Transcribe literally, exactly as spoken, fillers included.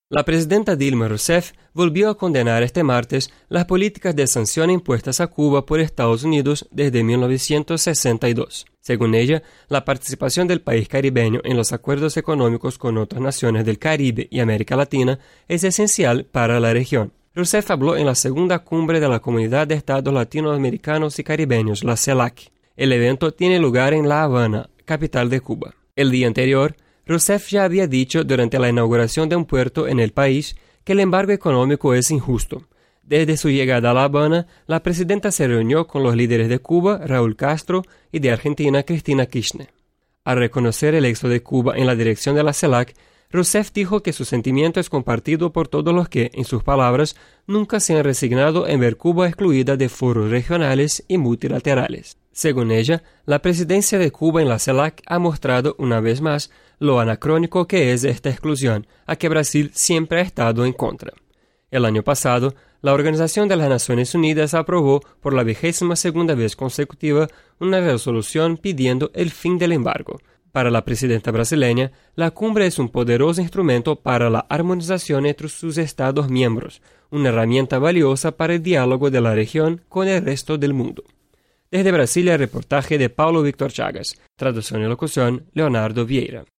La presidenta Dilma Rousseff volvió a condenar este martes las políticas de sanción impuestas a Cuba por Estados Unidos desde mil novecientos sesenta y dos. Según ella, la participación del país caribeño en los acuerdos económicos con otras naciones del Caribe y América Latina es esencial para la región. Rousseff habló en la segunda cumbre de la Comunidad de Estados Latinoamericanos y Caribeños, la CELAC. El evento tiene lugar en La Habana, capital de Cuba. El día anterior, Rousseff ya había dicho durante la inauguración de un puerto en el país que el embargo económico es injusto. Desde su llegada a La Habana, la presidenta se reunió con los líderes de Cuba, Raúl Castro, y de Argentina, Cristina Kirchner. Al reconocer el éxito de Cuba en la dirección de la CELAC, Rousseff dijo que su sentimiento es compartido por todos los que, en sus palabras, nunca se han resignado en ver Cuba excluida de foros regionales y multilaterales. Según ella, la presidencia de Cuba en la CELAC ha mostrado una vez más lo anacrónico que es esta exclusión, a que Brasil siempre ha estado en contra. El año pasado, la Organización de las Naciones Unidas aprobó por la vigésima segunda vez consecutiva una resolución pidiendo el fin del embargo. Para la presidenta brasileña, la cumbre es un poderoso instrumento para la armonización entre sus Estados miembros, una herramienta valiosa para el diálogo de la región con el resto del mundo. Desde Brasilia, el reportaje de Paulo Víctor Chagas. Traducción y locución, Leonardo Vieira.